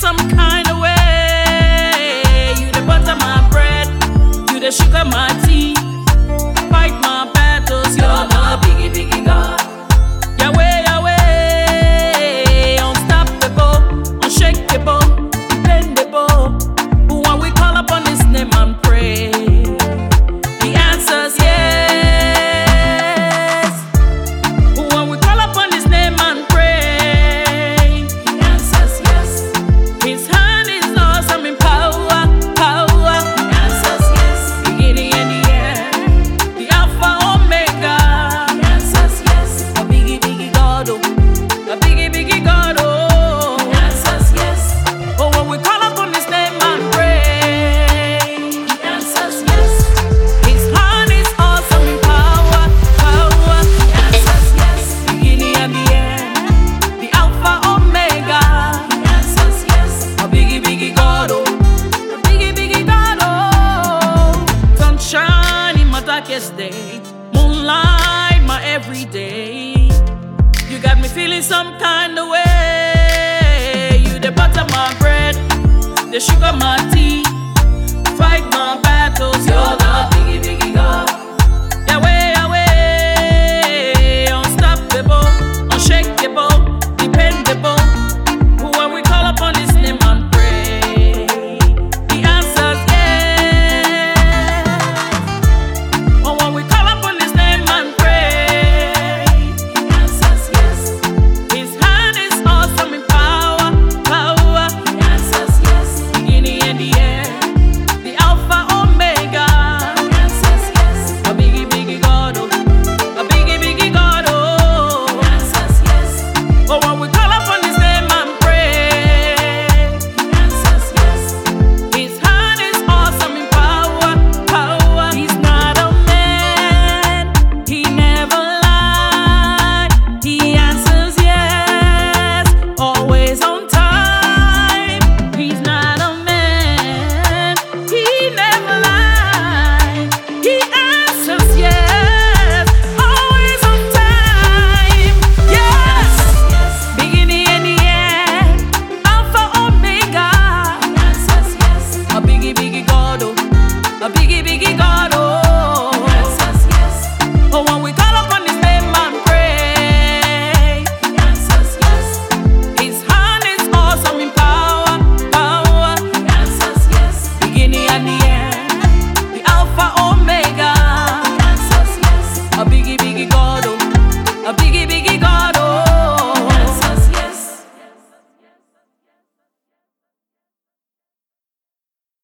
some kind of way. You the butter my bread, you the sugar my tea. Fight my battles, you're the biggie, biggie God. Yahweh, Yahweh, unstoppable, unshakable, dependable. When we call upon His name and pray, He answers yes. When we call upon His name and pray, He answers yes. His hand is awesome in power, power. He answers yes. Beginning and the end, the Alpha Omega. He answers yes. A biggie, biggie God, oh, a biggie, biggie God, oh. He answers yes. Oh, when we call upon His name and pray, He answers yes. His hand is awesome in power, power. He answers yes. Beginning and the end, the Alpha Omega. He answers yes. A biggie, biggie God, oh, a biggie, biggie God, oh. Sunshine in my darkest day, moonlight my everyday. You got me feeling some kind of way. You the butter my bread, the sugar my tea. Fight my battles, you're the biggie, biggie God. Yahweh, Yahweh, unstoppable, unshakable, dependable. When we call upon His name and pray, He answers yes. Oh, when we call upon His name and pray, He answers yes. His hand is awesome in power, power. He answers yes. Beginning and the end, the Alpha Omega. He answers yes. A biggie, biggie God, oh, a biggie, biggie God, oh. He answers yes. Oh, when we call upon His name and pray, He answers yes. His hand is awesome in power, power. He's not a man, He never lied. He answers yes, always on time. He's not a man, He never lied. He answers yes, always on time. Yes, beginning and the end, Alpha Omega. He answers yes. A biggie, biggie God, oh, a biggie, biggie